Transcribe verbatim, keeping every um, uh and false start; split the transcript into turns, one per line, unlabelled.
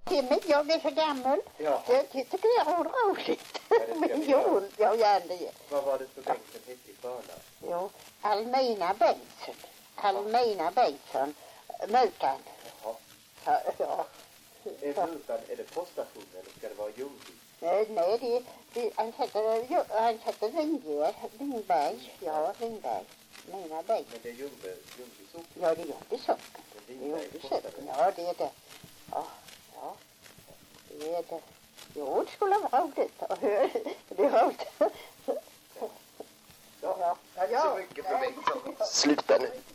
Men jag är för gammal.
Ja.
Jag tycker det är roligt.
Ja,
Men jo, jag gör det.
Vad var det för bänk som hette i förnamn?
Jo, Almina Bengtsson. Almina Bengtsson. Mutan.
Jaha.
Ja, ja.
Är Mutan, är det poststation eller ska det vara Ljungby?
Nej, nej, det, det, han sätter, jo, han sätter Lindberg, Lindberg, ja, Lindberg, Mina Berg.
Men det är Ljungby, Ljungby socken?
Ja, det är Ljungby socken. Det är Ljungby socken, ja, det är det. Ja, ja, det är det. Jo, det skulle vara roligt att höra. Det är roligt.
Ja, tack så mycket för mig.
Sluta nu.